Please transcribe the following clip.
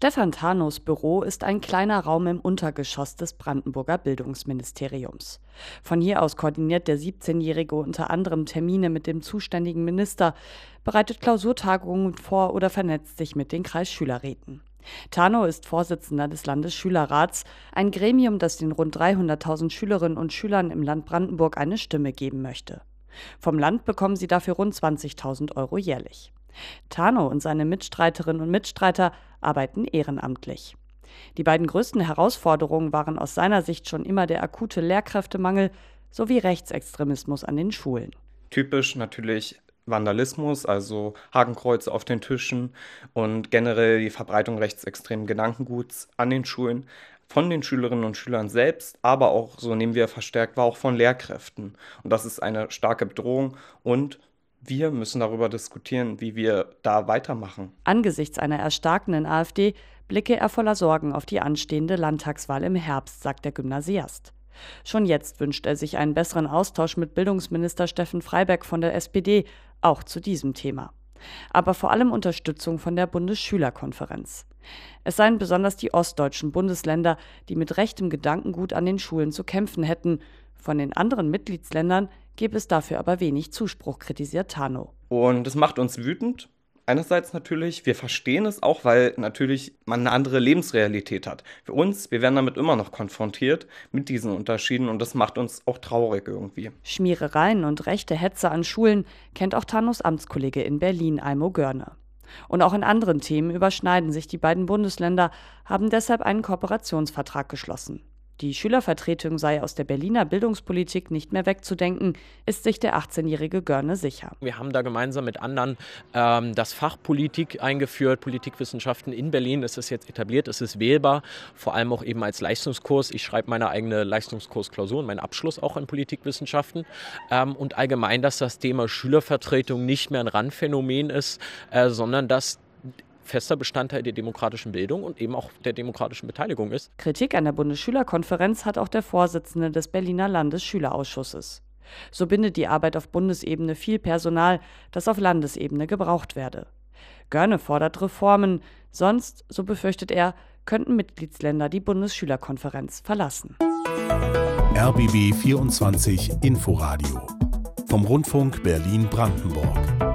Stefan Thanos Büro ist ein kleiner Raum im Untergeschoss des Brandenburger Bildungsministeriums. Von hier aus koordiniert der 17-Jährige unter anderem Termine mit dem zuständigen Minister, bereitet Klausurtagungen vor oder vernetzt sich mit den Kreisschülerräten. Thano ist Vorsitzender des Landesschülerrats, ein Gremium, das den rund 300.000 Schülerinnen und Schülern im Land Brandenburg eine Stimme geben möchte. Vom Land bekommen sie dafür rund 20.000 Euro jährlich. Thano und seine Mitstreiterinnen und Mitstreiter arbeiten ehrenamtlich. Die beiden größten Herausforderungen waren aus seiner Sicht schon immer der akute Lehrkräftemangel sowie Rechtsextremismus an den Schulen. Typisch natürlich Vandalismus, also Hakenkreuze auf den Tischen und generell die Verbreitung rechtsextremen Gedankenguts an den Schulen, von den Schülerinnen und Schülern selbst, aber auch, so nehmen wir verstärkt wahr, auch von Lehrkräften. Und das ist eine starke Bedrohung und wir müssen darüber diskutieren, wie wir da weitermachen. Angesichts einer erstarkenden AfD blicke er voller Sorgen auf die anstehende Landtagswahl im Herbst, sagt der Gymnasiast. Schon jetzt wünscht er sich einen besseren Austausch mit Bildungsminister Steffen Freiberg von der SPD, auch zu diesem Thema. Aber vor allem Unterstützung von der Bundesschülerkonferenz. Es seien besonders die ostdeutschen Bundesländer, die mit rechtem Gedankengut an den Schulen zu kämpfen hätten. Von den anderen Mitgliedsländern gäbe es dafür aber wenig Zuspruch, kritisiert Thano. Und es macht uns wütend. Einerseits natürlich, wir verstehen es auch, weil natürlich man eine andere Lebensrealität hat. Für uns, wir werden damit immer noch konfrontiert mit diesen Unterschieden und das macht uns auch traurig irgendwie. Schmierereien und rechte Hetze an Schulen kennt auch Thanos Amtskollege in Berlin, Aimo Görne. Und auch in anderen Themen überschneiden sich die beiden Bundesländer, haben deshalb einen Kooperationsvertrag geschlossen. Die Schülervertretung sei aus der Berliner Bildungspolitik nicht mehr wegzudenken, ist sich der 18-jährige Görne sicher. Wir haben da gemeinsam mit anderen das Fach Politik eingeführt, Politikwissenschaften in Berlin. Es ist jetzt etabliert, es ist wählbar, vor allem auch eben als Leistungskurs. Ich schreibe meine eigene Leistungskursklausur und meinen Abschluss auch in Politikwissenschaften. Und allgemein, dass das Thema Schülervertretung nicht mehr ein Randphänomen ist, sondern dass fester Bestandteil der demokratischen Bildung und eben auch der demokratischen Beteiligung ist. Kritik an der Bundesschülerkonferenz hat auch der Vorsitzende des Berliner Landesschülerausschusses. So bindet die Arbeit auf Bundesebene viel Personal, das auf Landesebene gebraucht werde. Görne fordert Reformen, sonst, so befürchtet er, könnten Mitgliedsländer die Bundesschülerkonferenz verlassen. RBB 24 Inforadio vom Rundfunk Berlin-Brandenburg.